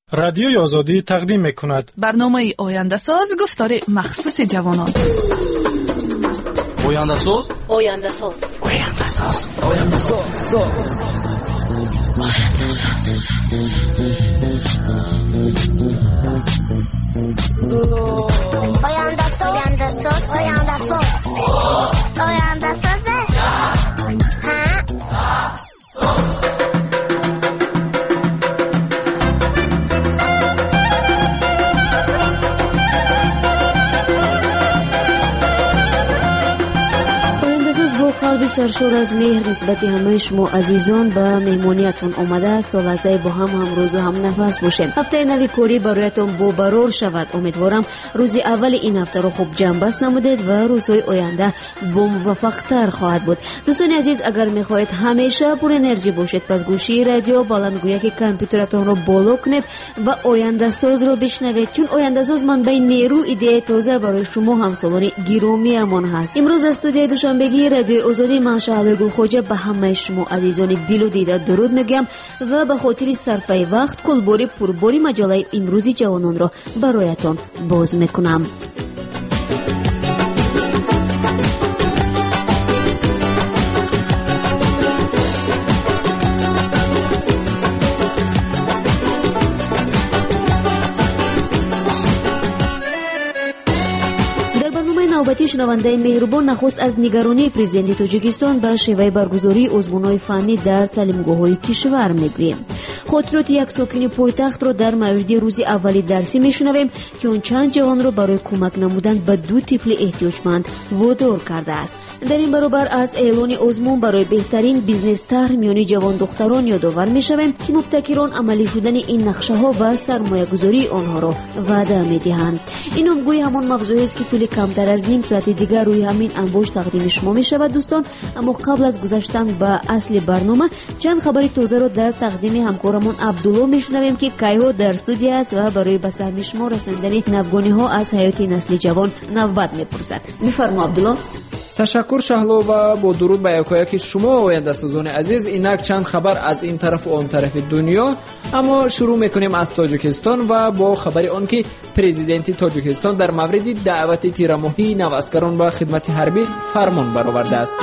رادیوی آزادی تقدیم می‌کند برنامه آینده ساز گفتار مخصوص جوانان. آینده ساز آینده ساز آینده ساز آینده ساز آینده ساز آینده ساز آینده ساز آینده ساز قلب سرشور از مهر نسبت همه شما عزیزان به مهمانیتون آمده است تا لحظه با هم روز و هم نفس باشیم. هفته نوی کوری برایتون برقرار شود. امیدوارم روزی اول این هفته رو خوب جمع بست نمودید و روزهای آینده موفق‌تر خواهد بود. دوستان عزیز، اگر میخواهید همیشه پر انرژی باشید، پس گوشی رادیو بلندگویی که کامپیوترتون رو بالا کنید و آینده ساز رو بشنوید، چون آینده ساز منبع نیرو ایده تازه برای شما همسالان گرامی‌مان هست. امروز از استودیوی دوشنبگی رادیو آزادی من شهابگل خوجه به همه شما عزیزان دل و دیده درود میگم و به خاطر صرفه وقت کلباری پرباری مجله امروزی جوانان را برایتان باز میکنم. نوبتی شنونده مهربان، نخست از نگرانی پرزیدنت تاجیکستان به شیوه برگزاری آزمون‌های فنی در تعلیمگاه‌های کشور میگوییم. خاطرات یک ساکن پایتخت را در مورد روز اولی درسی میشنویم که اون چند جوان را برای کمک نمودن به 2 طفل احتیاجمند وادار کرده است. در این برابر از اعلان آزمون برای بهترین بیزنس طرح میان جوان دختران یادآور میشویم که مبتکران عملی شدن این نقشه ها و سرمایه گذاری آنها را وعده میدهند. این همگوی همان موضوعی است که طول کمتر از نیم ساعت دیگر روی همین انباش تقدیم شما می شود دوستان. اما قبل از گذشتن به اصل برنامه چند خبر تازه را در تقدیم همکارمون عبدالله میشنویم که کایو در استودیو است و برای به سهم شما رساندن نوگانی ها از حیات نسل جوان نوبت میپرسد. میفرما عبدالله. تشکر شهلا و با درود به یکایک شما آینده سازان عزیز. اینک چند خبر از این طرف و آن طرف دنیا، اما شروع میکنیم از تاجیکستان و با خبر آن که پرزیدنت تاجیکستان در مورد دعوت تیرماهی نواسکران به خدمت حربی فرمان برآورده است.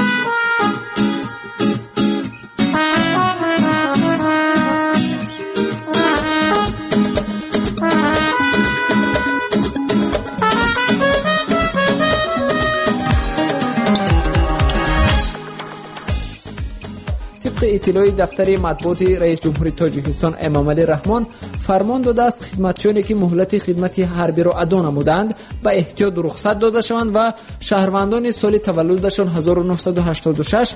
اطلاعی دفتر مطبوعات رئیس جمهوری تاجیکستان امامعلی رحمان فرمان داده است خدمتچیانی که مهلت خدمت حربی را ادا نمودند به احتیاط رخصت داده شوند و شهروندان سال تولدشان 1986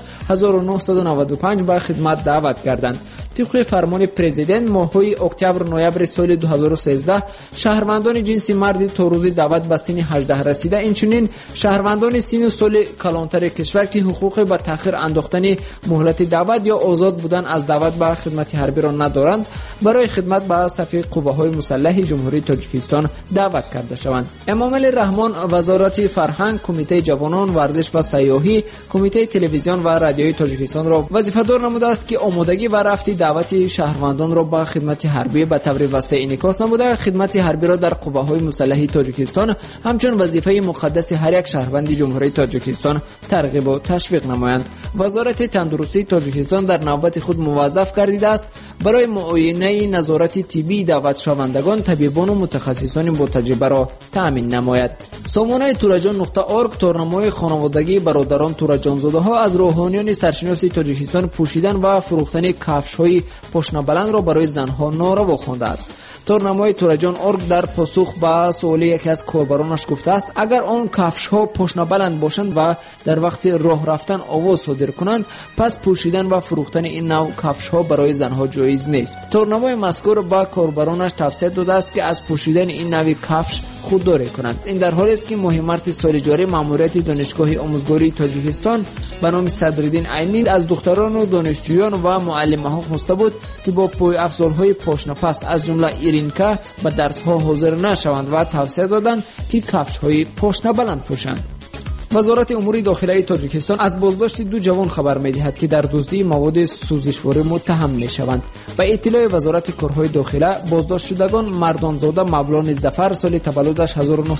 1995 به خدمت دعوت گردند. طبق فرمان پرزیدنت ماه‌های اکتبر نوامبر سال 2013 شهروندان جنس مرد تا روز دعوت به سن 18 رسیده، اینچنین شهروندان سن سال کلانتر کشور که حقوق به تأخیر انداختن مهلت دعوت یا آزاد بودن از دعوت به خدمت حربی را ندارند برای خدمت به صف قوه‌های مسلح جمهوری تاجیکستان دعوت کرده شوند. امامعلی رحمان وزارت فرهنگ، کمیته جوانان، ورزش و سیاحی، کمیته تلویزیون و رادیوی تاجیکستان را وظیفه‌دار نموده است که آمادگی و رفت دعوت شهروندان را به خدمت حربی به طور وسیع انعکاس نموده. خدمت حربی را در قوه‌های مسلح تاجیکستان همچون وظیفه مقدس هر یک شهروند جمهوری تاجیکستان ترغیب و تشویق نمایند. وزارت تندرستی تاجیکستان در نوبت خود موظف گردیده است برای معاینه نظارت طبی دعوت شوندگان طبیبان و متخصصان با تجربه را تامین نماید. سامانه turajan.org تورنمای خانوادگی برادران تورجانزاده ها از روحانیان سرشناس تاجیکستان پوشیدن و فروختن کفش‌های پشت بلند را برای زنها ناروا خوانده است. تورنمای turajan.org در پاسخ به سوال یکی از کاربرانش گفته است اگر آن کفش‌ها پشت بلند باشند و در وقت راه رفتن آواز صادر کنند، پس پوشیدن و فروختن این نوع کفش‌ها برای زنها جایز نیست. تورنمای مذکور با کاربرانش توصیه داده است که از پوشیدن این نوع کفش خودداری کنند. این در حالی است که مهمات سال جاری ماموریت دانشگاه آموزگاری تاجیکستان به نام صدرالدین عینی از دختران و دانشجویان و معلم‌ها خواسته بود که با پای افضل‌های پاشنه پست از جمله ایرینکا به درس‌ها حاضر نشوند و توصیه دادند که کفش‌های پاشنه بلند پوشند. وزارت امور داخلی تاجیکستان از بازداشت 2 جوان خبر می‌دهد که در دزدی مواد سوزشواری متهم می‌شوند. به اطلاع وزارت کارهای داخلی، بازداشت شدگان مردانزاده مولان ظفر سال تولدش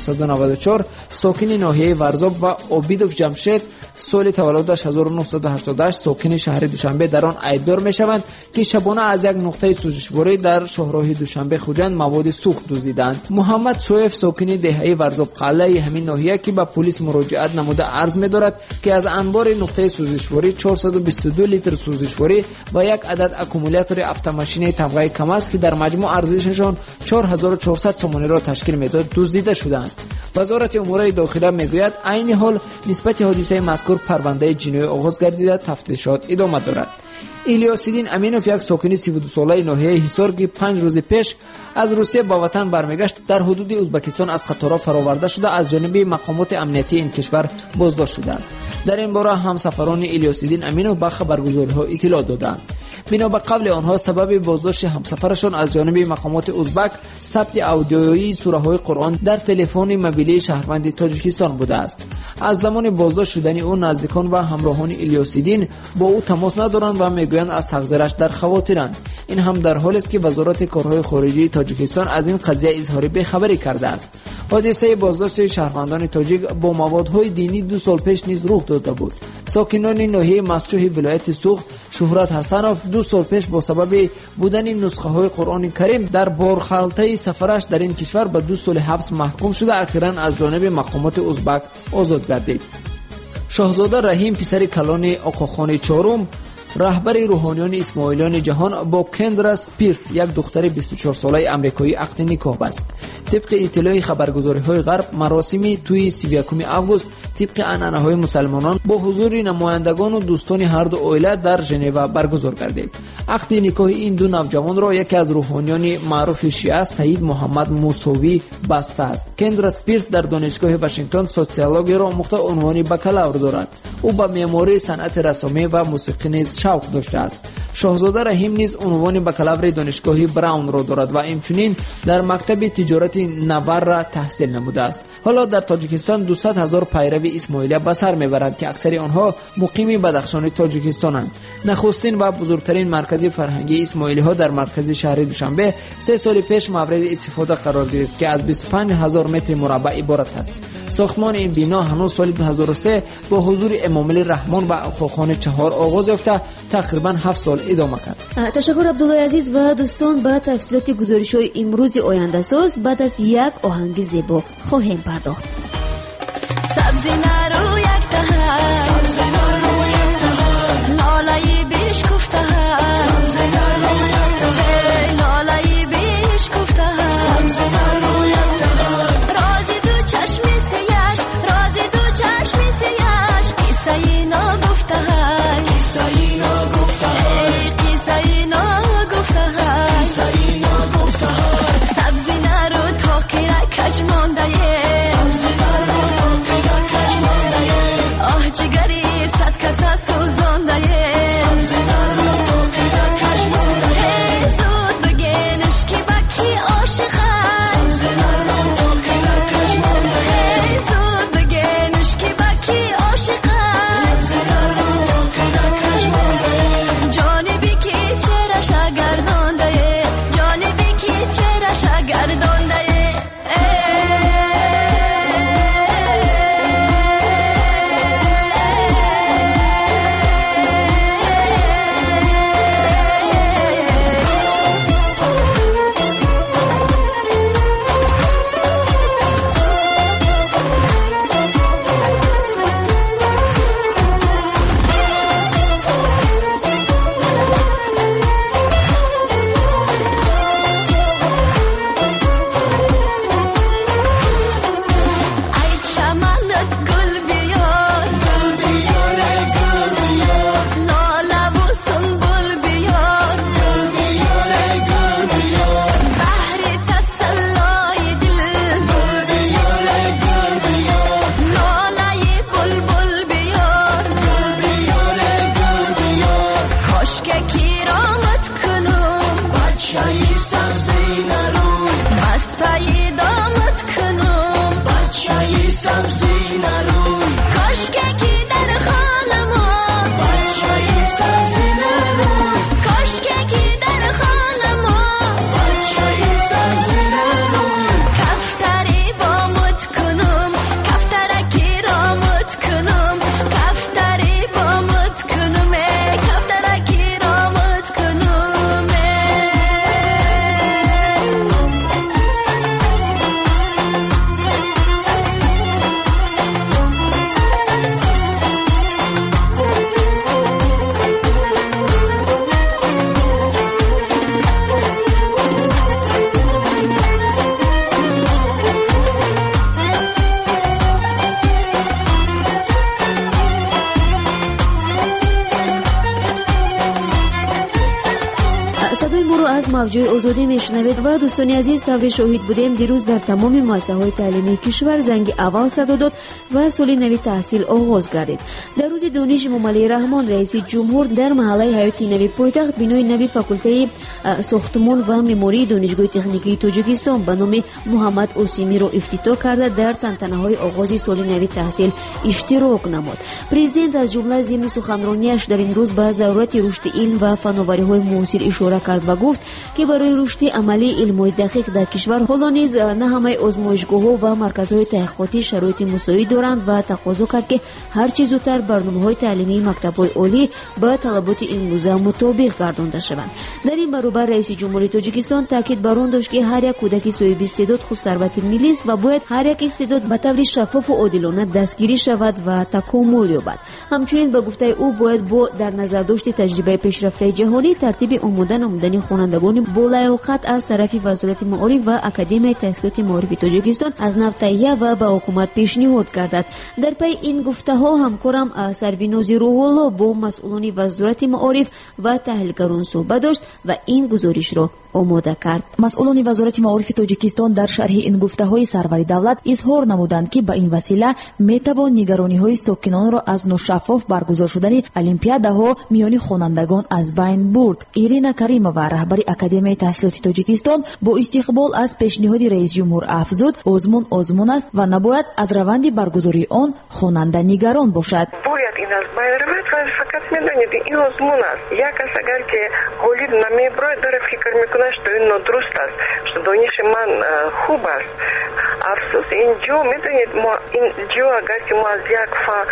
1994 ساکن ناحیه ورزاب و عبیدوف جمشید سال تولدش 1988 ساکن شهر دوشنبه در آن عیبدار می‌شوند که شبانه از یک نقطه سوزشواری در شاهراه دوشنبه خوجند مواد سوخت دزدیدند. محمد شویف ساکن دهه ورزاب قلعه همین ناحیه که به پلیس مراجعت نموده عرض می‌دارد که از انبار نقطه سوزشواری 422 لیتر سوزشواری و یک عدد اکومولاتور автомاشین طبقه کم است که در مجموع ارزششان 4400 تومان را تشکیل می‌دهد دزدیده شدند. وزارت امور داخلی میگوید عین حال نسبت حادثه مذکور پرونده جنایی آغاز گردیده، تفتیشات ادامه دارد. الیاس‌الدین امینوف یک ساکن 32 ساله ناحیه حصار که 5 روز پیش از روسیه به وطن برمیگشت در حدود ازبکستان از قطار فراورده شده از جانب مقامات امنیتی این کشور بازداشت شده است. در این باره همسفران الیاس‌الدین امینوف به خبرگزاری‌ها اطلاع دادند. بنا به قول آنها سبب بازداشت همسفرشان از جانب مقامات ازبک ثبت اودیویی سوره‌های قرآن در تلفن موبیلی شهروند تاجیکستان بوده است. از زمان بازداشت شدن او نزدیکان و همراهان الیاس‌الدین با او تماس ندارند و میگویند از تقدیرش در خواطرند. این هم در حالی است که وزارت کارهای خارجه تاجیکستان از این قضیه اظهار بی‌خبری کرده است. حادثه بازداشت شهروندان تاجیک با موادهای دینی 2 سال پیش نیز رخ داده بود. ساکنان ناحیه مسجوح ولایت سوق شهرت حسنوف 2 سال پیش با سبب بودن نسخه های قرآن کریم در بارخلطه سفرش در این کشور به 2 سال حبس محکوم شده اخیراً از جانب مقامات ازبک آزاد گردید. شاهزاده رحیم پسر کلان آقاخان چهارم رهبر روحانیان اسماعیلیان جهان با کندرا سپیرس یک دختر 24 ساله آمریکایی عقد نکاح بست. طبق اطلاع خبرگزاری‌های غرب مراسمی توی 31 آگوست طبق عنعنه‌های مسلمانان با حضور نمایندگان و دوستان هر دو عائله در ژنو برگزار گردید. عقد نکاح این دو نوجوان را یکی از روحانیان معروف شیعه سید محمد موسوی بسته است. کندرا سپیرس در دانشگاه واشنگتن سوسیولوژی را آموخته عنوان بکالور دارد. او به معماری صنعت رسامی و موسیقی نیز شوق داشته است. شاهزاده رحیم نیز عنوان بکالور دانشگاه براون را دارد و همچنین در مکتب تجارت نور را تحصیل نموده است. حالا در تاجیکستان 200,000 پیرو اسماعیلی به سر میبرند که اکثر آنها مقیم بدخشان تاجیکستانند. نخستین و بزرگترین مرکز فرهنگی اسماعیلی ها در مرکز شهر دوشنبه 3 سال پیش مورد استفاده قرار گرفت که از 25,000 متر مربع عبارت است. ساختمان این بنا هنوز سال 2003 با حضور امام علی رحمان و آقاخان چهار آغاز یافته تقریبا 7 سال ادامه کرد. تشکر عبدالله عزیز و دوستان. به تفصیلات گزارش‌های امروز آینده ساز بعد از یک آهنگ زیبا خواهیم پرداخت. سبزی نرو یک دهن سبزی نرو یک دهن لالایی بیش گفته سبزی نرو یک دهن لالایی بیش گفته سبزی نرو یک دهن رازی دو چشمی سیاش رازی دو چشمی سیاش قصه اینا گفته قصه اینا گفته قصه اینا گفته قصه اینا گفته سبزی نرو تا قیره کج مانده سبزی نرو تا قیره کج مانده мавҷои озодӣ мешунавед ва дӯстони азиз, таври шоҳид будем дирӯз дар тамоми муассисаҳои таълимии кишвар занги аввал садо дод ва соли нави таҳсил оғоз гардид. дар рӯзи дониш эмомалии раҳмон раиси ҷумҳур дар маҳаллаи ҳаёти нави пойтахт бинои нави факултаи сохтмон ва меъмории донишгоҳи техникии тоҷикистон ба номи муҳаммад осимиро ифтитоҳ карда дар тантанаҳои оғози соли нави таҳсил иштирок намуд. Президент аз ҷумла зимни суханронияш дар ин рӯз ба зарурати рушди илм ва фанновариҳои муосир ишора кард ва гуфт, ки барои рушди амалии илмҳои дақиқ дар кишвар ҳоло низ на ҳамаи озмоишгоҳҳо ва марказҳои таҳқиқотӣ шароити мусоид доранд ва тақозо кард, ки ҳар чӣ зудтар барномаҳои таълимии мактабҳои олӣ ба талаботи имрӯза мутобиқ гардонда шаванд. дар ин баробар раиси ҷумҳурии Тоҷикистон таъкид бар он дошт, ки ҳар як кӯдаки соҳиби истеъдод худсарвати миллист ва бояд ҳар як истеъдод ба таври шаффофу одилона дастгирӣ шавад ва такомул ёбад. ҳамчунин ба гуфтаи ӯ бояд бо дар назардошти таҷрибаи пешрафтаи ҷаҳонӣ тартиби омода намудани хонандагони болаёқат аз тарафи Вазорати маориф ва Академияи таҳсилоти маорифи Тоҷикистон аз нав таҳия ва ба ҳукумат пешниҳод гардад. дар пай ин гуфтаҳо ҳамкорам Сарвинози Рӯҳулло бо масъулони Вазорати маориф ва таҳлилгарон суҳбат дошт ва ин гузоришро омода кард. масъулони Вазорати маорифи Тоҷикистон дар шарҳи ин гуфтаҳои Сарвари давлат изҳор намуданд, ки ба ин васила метавон нигарониҳои сокинонро аз ношаффоф баргузор шудани олимпиадаҳо миёни хонандагон аз байн бурд. Ирина Каримова, раҳбари Академияи таҳсилоти Тоҷикистон, бо истиқбол аз пешниҳоди раисҷумҳур афзуд, озмун аст ва набояд аз раванди баргузории он хонанда нигарон бошад. Бояд ин аз байн равад ва фақат медонед, ин озмун аст. Як кас агар ки ҳолид намеброяд, дора фикр мекунад, што ин нодуруст аст, што дониши ман хуб аст. Афсус, ин ҷо медонед, мо ин ҷо агар ки мо аз як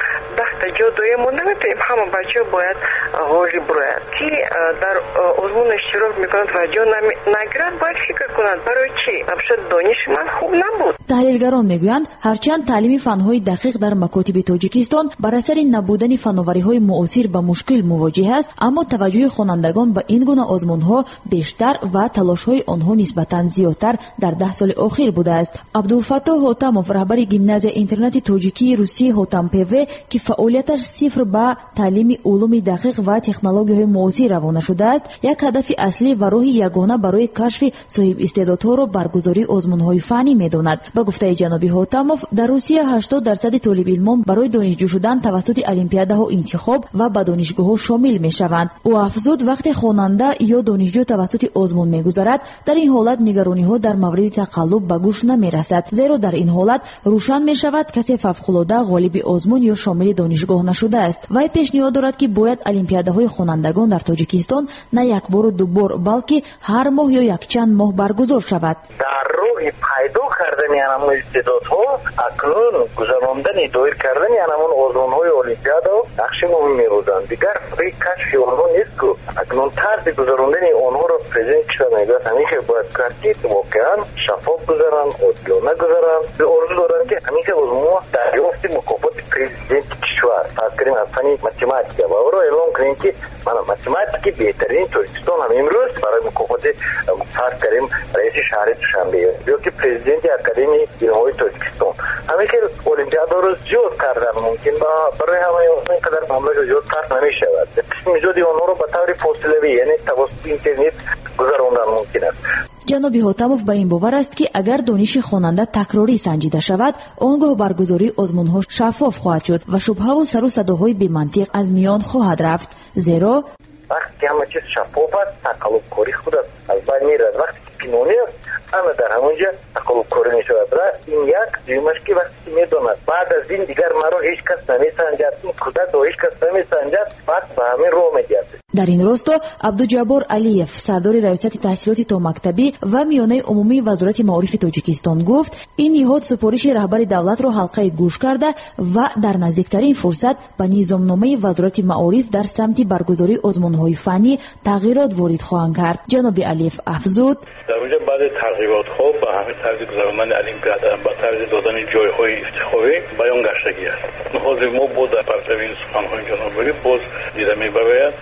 10 ҷо доем, мо наметавонем ҳама бачаҳо бояд ғолиб рояд. Ки дар озмун иштирок мекунад ва ҷо нагирад, бояд фикр кунад барои чӣ? Абшад дониши ман хуб набуд. таҳлилгарон мегӯянд, ҳарчанд таълими фанҳои дақиқ дар макотиби Тоҷикистон бар асари набудани фанновариҳои муосир ба мушкил мувоҷиҳ аст, аммо таваҷҷӯҳи хонандагон ба ин гуна озмунҳо бештар ва талошҳои онҳо нисбатан зиёдтар дар 10 соли охир будааст. Абдулфаттоҳ Ҳотамов, раҳбари гимназия интернати тоҷикии Русии Ҳотам-ПВ, ки фаъолияташ сифр ба таълими улуми дақиқ ва технологияҳои муосир равона шудааст, як ҳадафи аслӣ ва роҳи ягона барои кашфи соҳибистеъдодҳоро баргузории озмунҳои фанӣ медонад. ба гуфтаи ҷаноби Ҳотамов, дар Русия 80% толибилмон барои донишҷӯ шудан тавассути олимпиадаҳо интихоб ва ба донишгоҳҳо шомил мешаванд. ӯ афзуд, вақте хонанда ё донишҷӯ тавассути озмун мегузарад, дар ин ҳолат нигарониҳо дар мавриди тақаллуб ба гӯш намерасад, зеро дар ин ҳолат рӯшан мешавад касе фавқулода ғолиби озмун ё шомили донишгоҳ нашудааст. вай пешниҳод дорад, ки бояд олимпиадаҳои хонандагон дар Тоҷикистон на як бору ду бор, балки ҳар моҳ ё якчанд моҳ баргузор шавад. дар роҳи пайдо кардани анамон истеъдодҳо акнун гузарондани доир кардани анамон озмунҳои олимпиадаҳо нақши муҳим мебуданд. дигар роҳи кашфи онҳо нест, ку акнун тарзи гузарондани онҳоро президент кишвар мегӯяд ҳамеша бояд кард, ки воқеан шаффоф гузаранд, одилона гузаранд. орзу доранд, ки ҳамеша озмунҳо дарёфти мукофоти президенти кишвар, фарз кардем аз фани математика, ва оро эълон кунем, ки мана математики беҳтарини Тоҷикистон ҳам имрӯз барои мукофоти фарз кардем раиси шаҳри Душанбе ё ки президенти Академияи илмҳои Тоҷикистон ҳамеша олимпиадаро зиёд кардан мумкин барои ҳамаи ин қадар маблағ зиёд сарф намешавад. қисми зиёди онҳоро ба таври фосилавӣ, яъне тавассути интернет гузарондан мумкин аст. ҷаноби Ҳотамов ба ин бовар аст, ки агар дониши хонанда такрорӣ санҷида шавад, он гоҳ баргузории озмунҳо шаффоф хоҳад шуд ва шубҳаву сару садоҳои бемантиқ аз миён хоҳад рафт. зеро вақте ҳама чиз шаффоф аст, тақаллубкорӣ худаш аз байн меравад. вақте пинонӣ аст, ҳама дар ҳамонҷа тақаллубкорӣ мешавад. ва ин як ҷумаш, ки вақте медонад баъд аз ин дигар маро ҳеҷ кас намесанҷад, ин кӯдакро ҳеҷ кас намесанҷад, вақт ба ҳамин роҳ мегардад. дар ин росто Абдуҷаббор Алиев, сардори раёсати таҳсилоти томактабӣ ва миёнаи умумии Вазорати маорифи Тоҷикистон гуфт, ин ниҳод супориши раҳбари давлатро ҳалқаи гӯш карда ва дар наздиктарин фурсат ба низомномаи Вазорати маориф дар самти баргузории озмунҳои фанӣ тағйирот ворид хоҳанд кард. ҷаноби Алиев афзуд, дар онҷа баъзе тарғиботҳо ба ҳамин тарзи гузарондани олимпиада ба тарзи додани ҷойҳои ифтихорӣ баён гаштагӣ аст. ҳозир мо бо дар партави суханҳои ҷанобӣ боз дида мебарояд ва бобат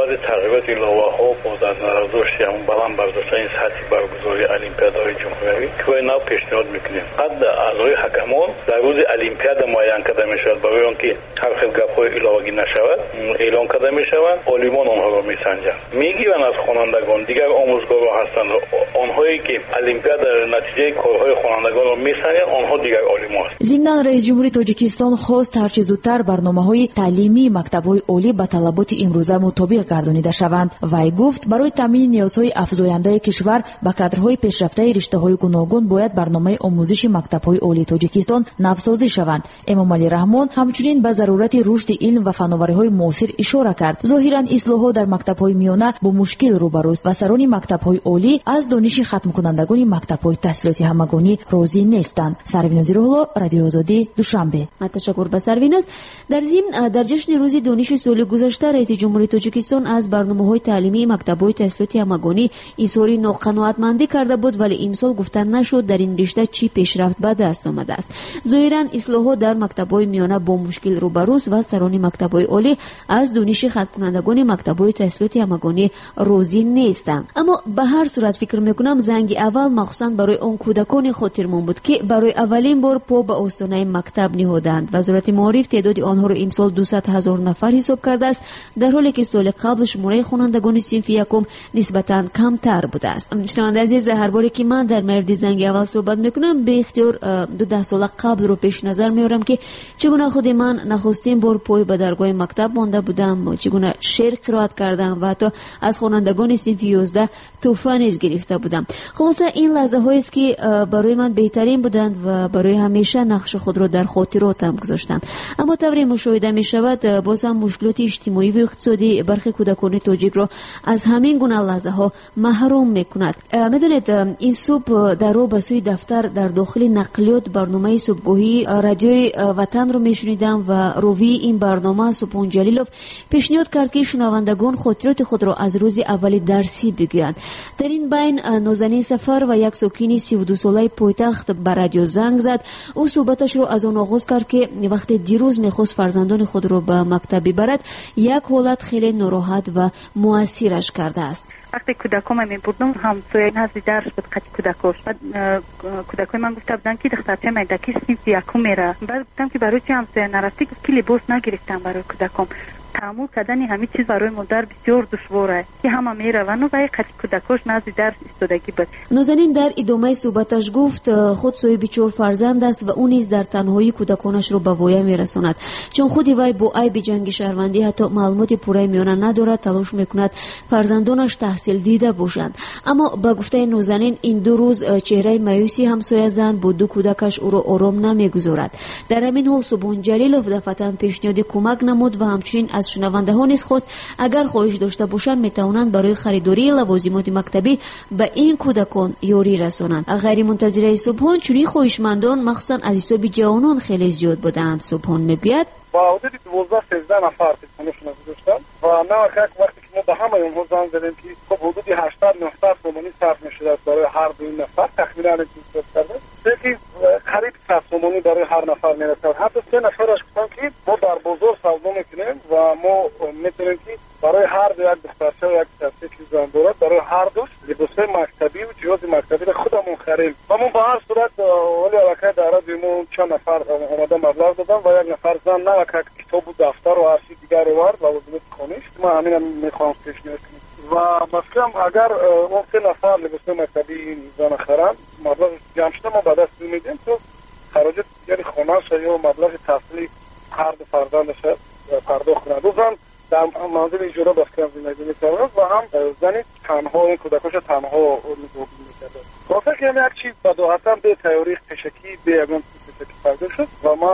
баъзе тарғибот иловаҳо боз аз назардошти ҳамон баланд бардоштани сатҳи баргузории олимпиадаҳои ҷумҳуриявӣ кори нав пешниҳод мекунем. ҳадда аъзои ҳакамон дар рӯзи олимпиада муайян карда мешавад барои он ки ҳар хел гапҳои иловагӣ нашавад эълон карда мешавад. олимон онҳоро месанҷанд, мегиранд аз хонандагон. дигар омӯзгорҳо ҳастанд, онҳое ки олимпиадаро натиҷаи корҳои хонандагонро месанҷанд, онҳо дигар олимон ҳастанд. зимнан раис ҷумҳурии тоҷикистон хост ҳарчи зудтар барномаҳои таълимии мактабҳои олӣ ба талаботи имрӯза мутобиқ гардонида шаванд. вай гуфт барои таъмини ниёзҳои афзояндаи кишвар ба кадрҳои пешрафтаи риштаҳои гуногун бояд барномаи омӯзиши мактабҳои олии тоҷикистон навсозӣ шаванд. эмомалӣ раҳмон ҳамчунин ба зарурати рушди илм ва фанновариҳои муосир ишора кард. зоҳиран ислоҳҳо дар мактабҳои миёна бо мушкил рӯбарӯст ва сарони мактабҳои олӣ аз дониши хатмкунандагони мактабҳои таҳсилоти ҳамагонӣ розӣ нестанд. Сарвиноз Рӯҳло, Радиои Озодӣ, Душанбе. ташаккур ба Сарвиноз. дар зимн дар ҷашни рӯзи дониши соли гузашта раиси ҷумҳурии тоҷикистон аз барномаҳои таълимии мактабҳои таҳсилоти ҳамагонӣ изҳори ноқаноатмандӣ карда буд, вале имсол гуфта нашуд дар ин ришта чӣ пешрафт ба даст омадааст. зоҳиран ислоҳҳо дар мактабҳои миёна бо мушкил рӯбарӯст ва сарони мактабҳои олӣ аз дониши хаткунандагони мактабҳои таҳсилоти ҳамагонӣ розӣ нестанд. аммо ба ҳар сурат фикр мекунам занги аввал махсусан барои он кӯдакони хотирмон буд ки барои аввалин бор по ба остонаи мактаб ниҳоданд. вазорати маориф теъдоди онҳоро имсол 200 000 нафар ҳисоб кардааст, дар ҳоле ки соли қабл шумораи хонандагони синфи якум нисбатан камтар будааст. шунавандаи азиз, ҳар боре ки ман дар мавриди занги аввал суҳбат мекунам, беихтиёр 2 сола қаблро пеши назар меорам ки чӣ гуна худи ман нахустин бор пой ба даргоҳи мактаб монда будам, чӣ гуна шеър қироат кардам ва ҳатто аз хонандагони синфи 11 тӯҳфа низ гирифта будам. хулоса ин лаҳзаҳоест ки барои ман беҳтарин буданд ва барои ҳамеша нақши худро дар хотиротам гузоштанд. аммо тавре мушоҳида мешавад, боз ҳам мушкилоти иҷтимоиву иқтисодӣ бархи кӯдакони тоҷикро аз ҳамин гуна лаҳзаҳо маҳрум мекунад. медонед, ин субҳ дар роҳ ба сӯи дафтар дар дохили нақлиёт барномаи субҳгоҳии радиои ватанро мешунидам ва ровии ин барнома Субҳон Ҷалилов пешниҳод кард ки шунавандагон хотироти худро аз рӯзи аввали дарсӣ бигӯянд. дар ин байн Нозанин Сафар ва як сокини 32-солаи пойтахт ба радио занг зад. ӯ суҳбаташро аз он оғоз кард ки вақте дирӯз мехост фарзандони худро ба мактаб бибарад, як ҳолат хеле нороҳат ва муассираш кардааст. وقتی کودکام میبردم همسایه نزدی درس بود قطع کودکاش. بعد کودکای من گفته بودن که دخترچه میدکی سنف یکم میره. بعد گفتم که برای چی همسایه نرفتی؟ گفت که لباس نگرفتم برای کودکام. تحمل کردن همه چیز برای مادر بسیار دشواره که همه میروند و قطع کودکاش نزدی درس ایستادگی بود. نازنین در ادامه صحبتش گفت خود صاحب 4 فرزند است و او نیز در تنهایی کودکانش را به وایه میرساند. چون خودی وی با عیب جنگ شهروندی حتی معلومات پوره میانه ندارد، تلاش میکند فرزندانش تحصیل دیده باشند. اما با گفته نازنین این 2 روز چهره مایوسی همسایه زن با 2 کودکش او را آرام نمیگذارد. در همین حال سبحان جلیلوف دفعتاً پیشنهاد کمک نمود و همچنین از شنونده ها نیز خواست اگر خواهش داشته باشند میتوانند برای خریداری لوازمات مکتبی به این کودکان یاری رسانند. غیر منتظره سبحان چنین خواهشمندان مخصوصا از حساب جوانان خیلی زیاد بودند. سبحان میگوید با حدود 12-13 نفر تلفنشون گذاشتن و نه وقتی که ما به همه اونها زنگ زدیم که خب حدود 80-90 تومانی صرف میشد برای هر 2 نفر تخمینا حساب کردن که قریب 100 تومانی برای هر نفر میرسد. حتی 3 نفرش گفتن که ما در بازار سودا میکنیم و ما میتونیم که برای هر دو یک دخترچه و یک پسرچه که زن دارد برای هر دوش لباسای مکتبی و جهاز مکتبی را خودمون خریم و ما به هر صورت ولی علاقه داره دیمون چند نفر اومده مبلغ دادن و یک نفر زن نه که کتاب و دفتر و هر چیز دیگری وارد و لوازمات خانه‌اش ما همین میخوام پیشنهاد کنیم و مثلا اگر اون 3 نفر لباسای مکتبی زن خرن مبلغ جمع شده ما به دست میدیم تو خراجات دیگری خانه‌اش یا مبلغ تحصیلی هر دو فرزندش پرداخت کنند. و زن در منزل اجاره بسکن زندگی می‌کرد و هم زنی تنها این کودکاش تنها زندگی می‌کرد. واسه که یک چیز بداهتاً به تئوری پزشکی به یگان پزشکی فرض شد و ما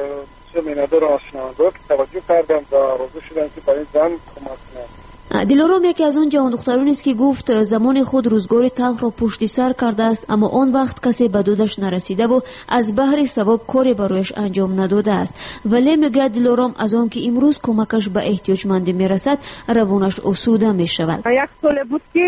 چه می‌ندارم از شنونده که توجه کردم و راضی شدم که برای زن کمک کنم. دلارام یکی از آن جوان دخترانی است که گفت زمان خود روزگار تلخ را پشت سر کرده است، اما آن وقت کسی به دودش نرسیده و از بحر ثواب کاری برایش انجام نداده است. ولی میگه دلارام از آن که امروز کمکش به احتیاجمند میرسد روانش آسوده میشود. 1 سال بود که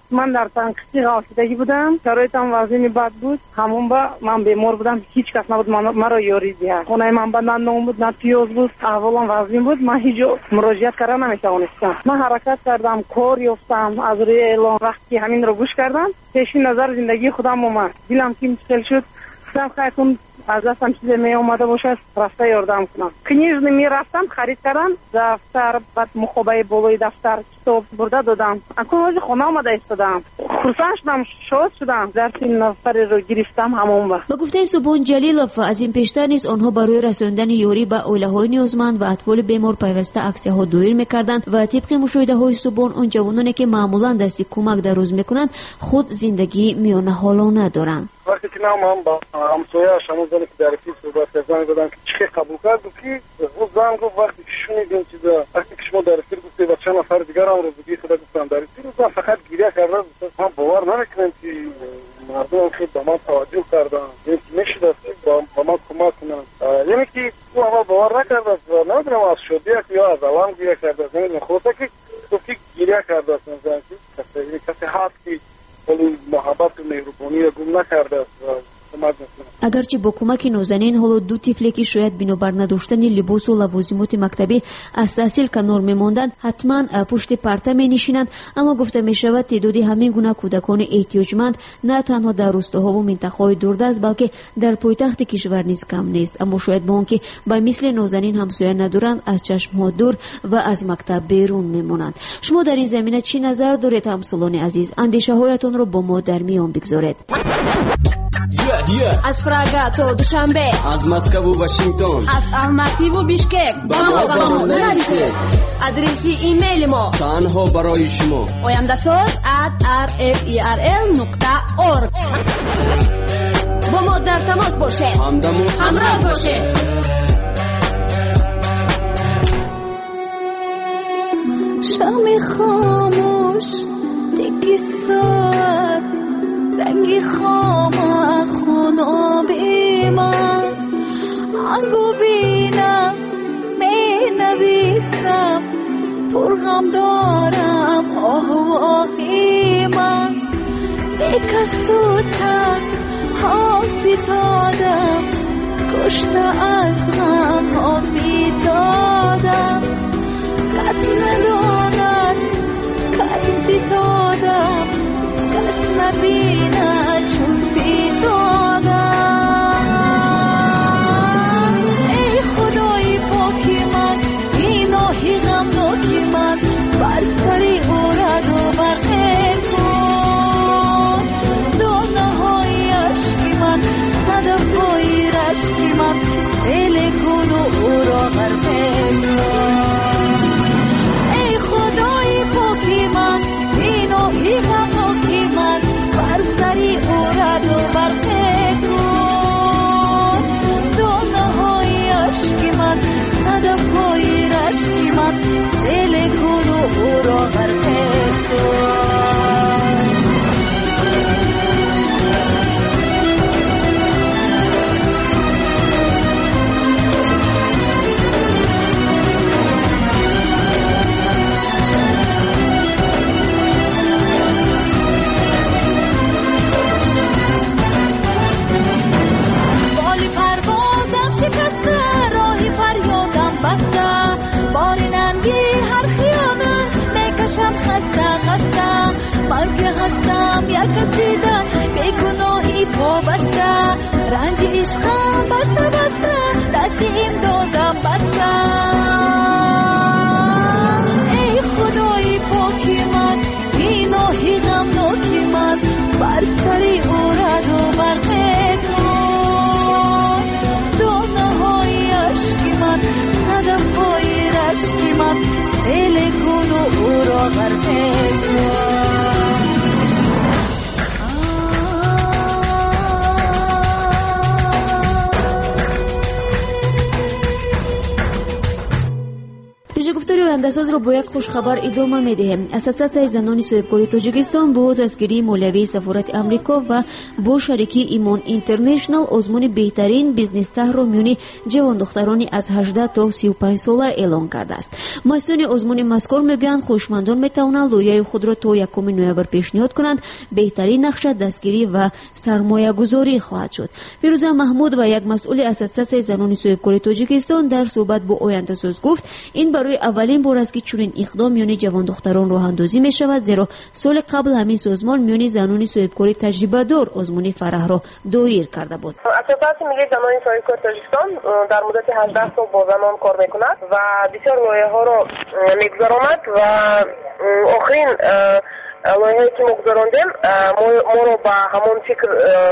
من در تنقیقی غافلگی بودم، شرایطم وضعی بد بود. همون با من بیمار بودم، هیچ کس نبود مرا یاری دید. خونه من بد نه بود نه پیاز بود، احوالم وضعی بود. من هیچ مراجعت کردن نمیتوانستم. من حرکت کردم، کار یافتم، از روی اعلام وقتی همین رو گوش کردم پیش نظر زندگی خودم اومد. دلم که مشکل شد، گفتم خیلی از دستم چیزی می اومده باشه رفته یاردم کنم. کنیز می رفتم خرید کردم، دفتر بعد مخابه بالای دفتر کتاب برده دادم. اکنون از خونه آمده ایستادم، خرسان شدم، شاد شدم. در این نفر رو گرفتم همون با گفته سبحان جلیلوف از این پیشتر نیز آنها برای رساندن یاری به اولیه‌های نیازمند و اطفال بیمار پیوسته عکس‌ها دایر می‌کردند و طبق مشاهده‌های سبحان اون جوانانی که معمولاً دستی کمک دراز می‌کنند خود زندگی میانه حالانه دارند. وقتی که من با همسایه‌اش همون زنی که در پیش صحبت کردن گفتم که چه قبول کرد که او زن گفت وقتی که شنیدیم چیزا وقتی که شما در پیر گفته و چند نفر دیگر هم رو بگی خدا گفتم در پیر زن فقط گریه کردن. من باور نمیکنم که مردم خیلی به من توجه کردن، یعنی میشه دستی با من کمک کنن. یعنی که او اول باور نکرد و نمیدونم از شدیه یا از علام گریه کرده. نمیدونم خودتا که گفتی گریه کرده است زن که کسی هست که ولی محبت و مهربانی را گم نکرده است. اگرچه با کمک نازنین حالا دو طفلی که شاید بنابر نداشتن لباس و لوازمات مکتبی از تحصیل کنار میماندند حتما پشت پرده می نشینند، اما گفته می شود تعداد همین گونه کودکان احتیاجمند نه تنها در روستاها و منطقه‌های دوردست بلکه در پایتخت کشور نیز کم نیست. اما شاید با آنکه به مثل نازنین همسایه ندارند از چشم‌ها دور و از مکتب بیرون میمانند. شما در این زمینه چی نظر دارید همسالان عزیز؟ اندیشه‌هایتان را با ما در میان بگذارید. از پراگا تا دوشنبه، از مسکو و واشنگتن، از الماتی و بیشکک با ما نرسید. ادرسی ایمیل ما تنها برای شما oyandasaz@rferl.org. با ما در تماس باشید، همراه باشید. شام خاموش دیگه ساعت رنگی خام خونابی من انگو بینم می نویسم پرغم دارم آهی من بکسوتن حافی دادم کشته از غم حافی دادم کس نداند کیفی دادم کس نبینه چون فی دادم. ای خدای پاکی من ایناهی غمناکی من بر سری اورد و برقه کن دانه های عشقی من صدف های رشقی من سیل کن و او را غرقه کن. ای خدای پاکی من ایناهی غمناکی من بر سری اورد و برقه کن دانه های عشقی من صدف های رشقی من سیل کن و او را غرقه کن. من که هستم یک کسیدن به گناهی پا بسته رنج عشقم بسته بسته دستی امدادم بسته. ای خدای پاکی من ایناهی غمناکی من بر سری اورد و برقه کن دانه های عشقی من صدف های رشقی من سیل کن و او را غرقه کن. آینده‌ساز رو با یک خوشخبر ادامه می‌دهیم. اساسیه زنان صاحبکاری تاجیکستان با دستگیری مولوی سفارت آمریکا و با شریکی ایمان اینترنشنال آزمون بهترین بیزنس طرح رو میون جوان دخترانی از 18 تا 35 ساله اعلام کرده است. مسئولین آزمون مذکور میگویند خویشمندان میتوانند لایحه خود را تا 1 نوامبر پیشنهاد کنند. بهترین نقشه دستگیری و سرمایه گذاری خواهد شد. فیروزه محمود و یک مسئول اساسیه زنان صاحبکاری تاجیکستان در صحبت با آینده‌ساز گفت این برای اولین بار است که چنین اقدام میان جوان دختران راه اندازی می شود، زیرا سال قبل همین سازمان میان زنان صاحبکاری تجربه دار آزمون فرح را دایر کرده بود. اساساتی میگه زنان صاحبکاری تاجیکستان در مدت 18 سال با زنان کار میکند و بسیار لایحه‌ها را میگذراند و آخرین لایحه‌ای که مگذراندیم ما رو به همون فکر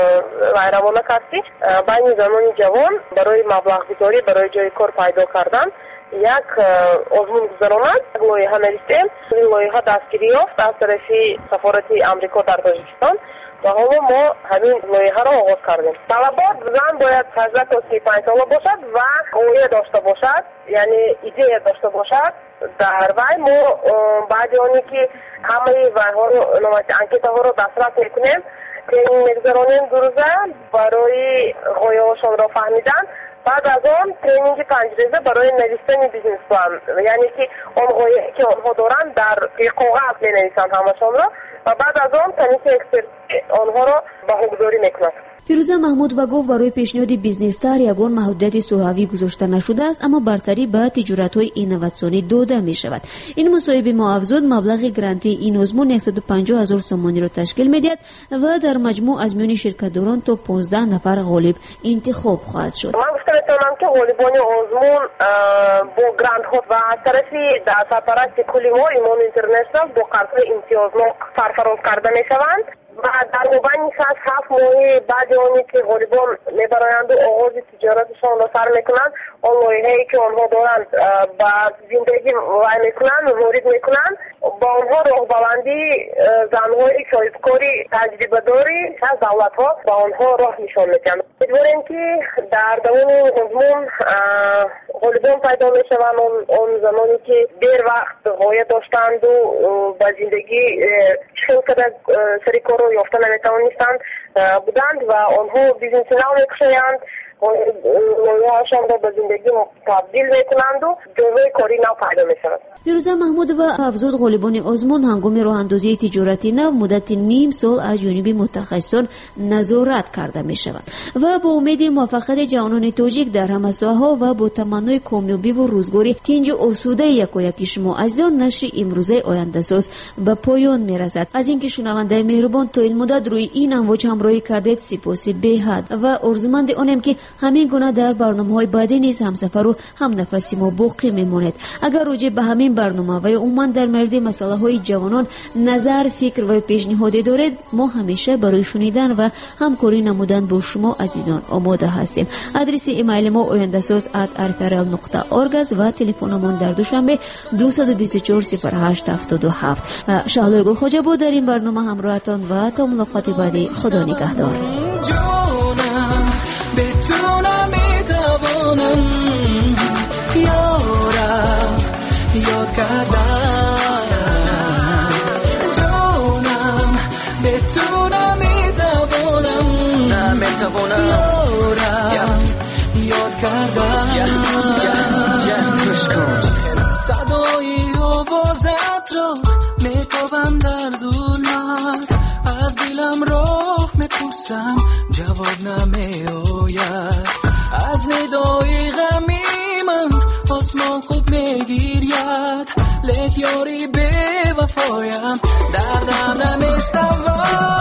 روانه کردیم بین زنان جوان برای مبلغ گذاری برای جای کار پیدا کردن یک آزمون گذراند. لایحه نوشتیم، این لایحه دستگیری یافت از طرف سفارت آمریکا در تاجیکستان و حالا ما همین لایحه را آغاز کردیم. طلبات زن باید 18 تا 35 ساله باشد و قویه داشته باشد، یعنی ایده داشته باشد. در وی ما بعد آنی که همه ویها رو انکیته ها رو دسترس میکنیم، ترینینگ میگذرانیم دو روزه برای غایه‌هاشان را فهمیدن. بعد از آن ترینینگ 5 روزه برای نوشتن بیزنس پلان، یعنی که آن غایه‌ای که آنها دارند در کاغذ مینویسند همشان را و بعد از آن کمیته اکسپرت آنها را بهاداری میکند. فیروزه محمود و گفت برای پیشنهاد بیزنس طرح یگان محدودیت سوهوی گذاشته نشده است، اما برتری به تجارت‌های اینوواسیونی داده می شود. این مصاحبه ما افزود مبلغ گرانتی این آزمون 150,000 سومانی را تشکیل می‌دهد و در مجموع از میان شرکت‌داران تا 15 نفر غالب انتخاب خواهد شد. من گفتم که غالبان آزمون با گرانت ها و از طرفی در سرپرست کلی ما ایمان اینترنشنال با قرض امتیازناک سرفراز کرده می‌شوند و در مبین 7 ماه بعد آنی که غالبان میبرایند و آغاز تجارتشان را سر میکنند، آن لایحه‌ای که آنها دارند با زندگی وای میکنند وارد میکنند، با آنها راه بلندی زنهای صاحبکاری تجربه داری از دولت ها با آنها راه نشان میدهند. امیدواریم که در دوام آزمون غالبان پیدا میشوند آن زمانی که دیر وقت غایه داشتند و با زندگی شروع کرده سری کار رو یافته نمیتوانستند بودند و آنها بیزنس نو میکشند، لایحه‌هاشان را به زندگی تبدیل میکنند و جزء کاری نو پیدا میشود. فیروزه محمود و افزود غالبان آزمون هنگام راه اندازی تجارتی نو مدت نیم سال از جانب متخصصان نظارت کرده می شود و با امید موفقیت جوانان تاجیک در همه ساحه‌ها و با تمنای کامیابی و روزگاری تنج آسوده یکایک شما عزیزان نشر امروزه آینده‌ساز به پایان می رسد. از اینکه شنونده مهربان تا این مدت روی این امواج همراهی کردید سپاس بی‌حد و آرزومند آنم که همین گونه در برنامه‌های بعدی نیز همسفر و همنفسی ما باقی میماند. اگر راجع به همین برنامه و عموما در مورد مسائل جوانان نظر، فکر و پیشنهادی دارید، ما همیشه برای شنیدن و همکاری نمودن با شما عزیزان آماده هستیم. آدرس ایمیل ما oyandasaz@rfrl.org و تلفنمان در دوشنبه 224 08 77. شهلا گل خواجه بود در این برنامه همراهتان و تا ملاقات بعدی. خدا نگهدار. بتونم میتوانم یارم یاد کردم جانم بتونم میتوانم یارم یاد کردم صدای آوازت را میتابم در ظلمت از دلم راه میپرسم جواب نمی آید از ندای غمی من آسمان خوب میگیرید لیک یاری به وفایم دردم نمیشتواد